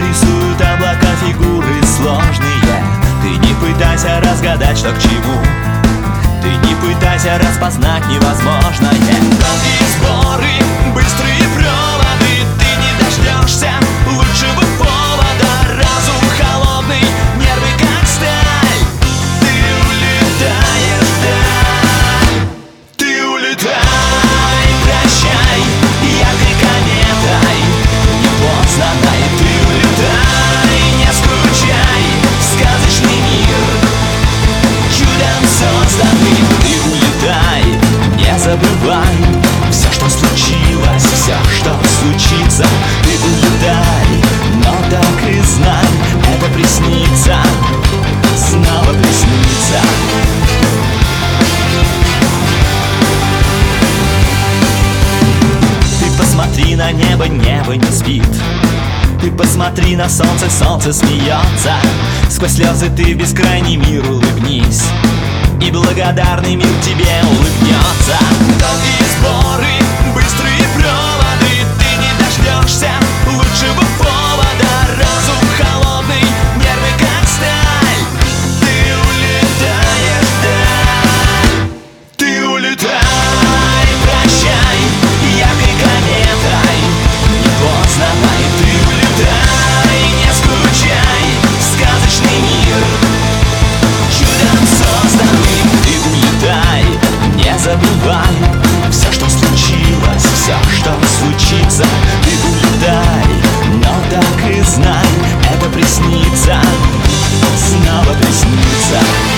Рисуют облака фигуры сложные. Ты не пытайся разгадать, что к чему. Ты не пытайся распознать невозможное. Долгие сборы, быстрые проводы. Ты не дождешься лучшего повода. Разум холодный, нервы как сталь. Ты улетаешь вдаль. Ты улетай, прощай, яркой кометой непознанной. Ты улетай, не скучай, сказочный мир чудом созданный. Ты улетай, не забывай все, что случилось, все, что случится. Ты улетай, но так и знай, это приснится, снова приснится. Ты посмотри на небо, небо не спит. Ты посмотри на солнце, солнце смеется. Сквозь слезы ты в бескрайний мир улыбнись, и благодарный мир тебе улыбнется. Долгие сборы, быстрые проводы. Ты не дождешься лучшего повода. Разум холодный, нервы как сталь. Ты улетаешь вдаль. Ты улетай, прощай, яркой кометой непознанной. Ты улетай, не скучай, сказочный мир чудом созданный. Ты улетай, не забывай все, что случилось, все, что случится. Ты улетай, но так и знай, это приснится, снова приснится.